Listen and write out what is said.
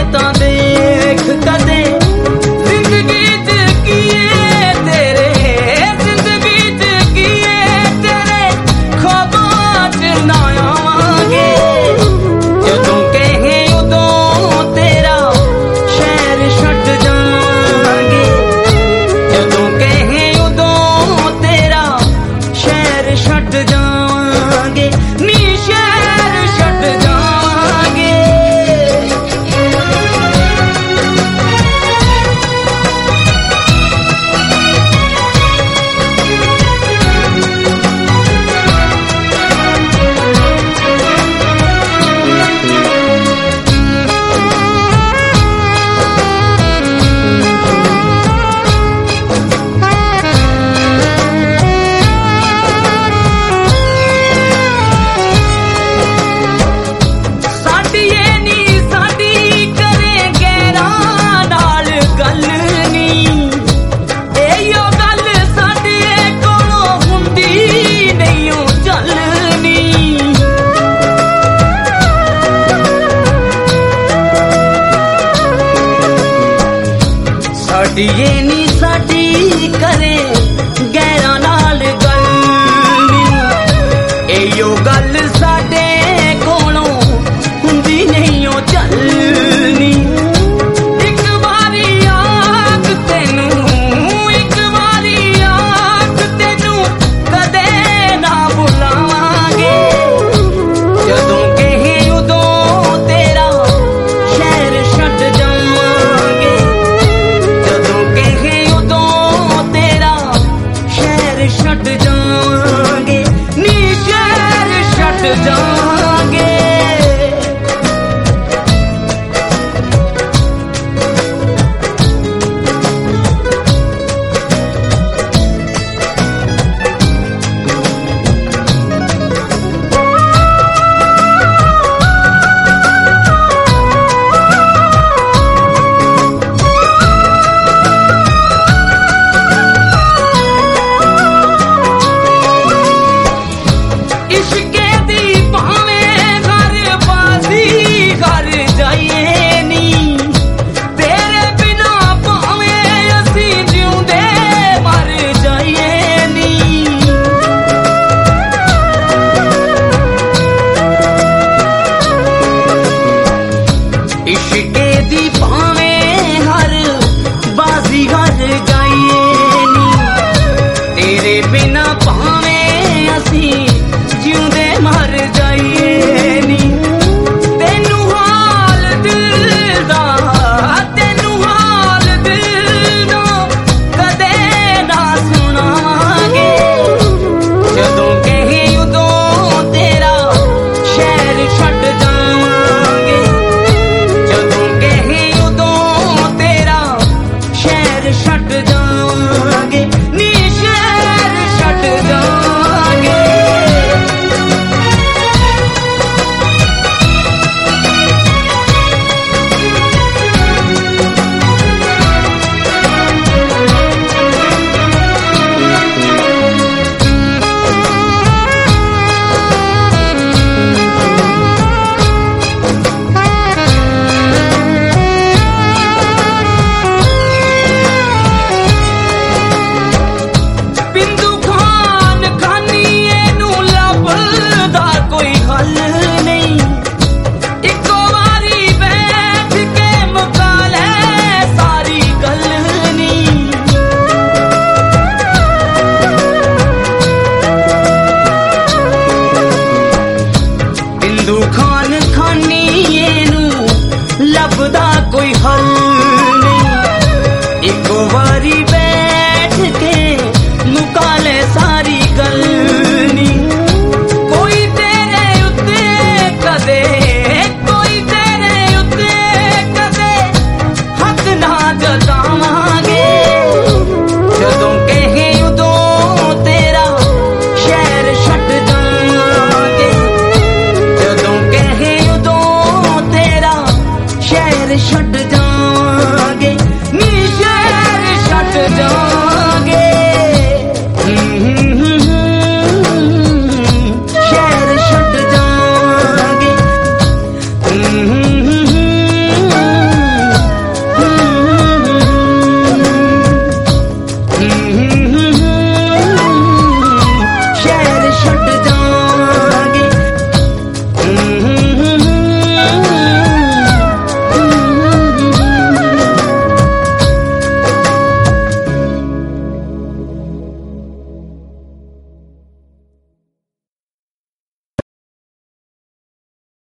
तां देख कदे जिंदगी च कीए तेरे, जिंदगी च कीए तेरे ख्वाबां च ना आवांगे। जदों कहे उदों तेरा शहर छड्ड जावांगे, जदों कहे उदों तेरा शहर छड्ड जावांगे, नी शहर छड्ड जावांगे। ये नी साडी करे गैरां नाल गल नी, एयो गल साडे कोलों हुंदी नहीं ओ चलनी। एक बारी आख तेनू, एक बारी आख तेनू कदे ना बुलावांगे। जदों कहे उदों तेरा शहर छड्ड जावांगे, जदों कहे उदों तेरा शहर छड्ड जावांगे, नी शहर छड्ड जावांगे। इश्के दी भावें घर बाजी घर जाइए नी, तेरे बिना भावें असीं जिउंदे मर जाइए नी। इश्के दी भावें हर बाजी घर जाइए नी, तेरे बिना भावें असीं जिउंदे मर जाइए नी। तेनू हाल दिल दा, तेनू हाल दिल दा कदे ना सुनावांगे। जदों कहे उदों तेरा शहर छड्ड जावांगे, जदों कहे उदों तेरा शहर छड्ड जावांगे, नी शहर छड्ड जावांगे। बिंदु खान खानीए नू लभदा कोई हल नहीं, इको वारी बैठ के मुका लै सारी गल नहीं। बिंदु खान खानीए नू लभदा कोई हल नहीं, इको वारी बैठ के मुका ले सारी गल नी। कोई तेरे उत्ते कदे, कोई तेरे उत्ते कदे हक ना जतावांगे। जदों कहे उदों तेरा शहर छड्ड जावांगे, जदों कहे उदों तेरा शहर छड्ड जावांगे, नी शहर छड्ड जावांगे।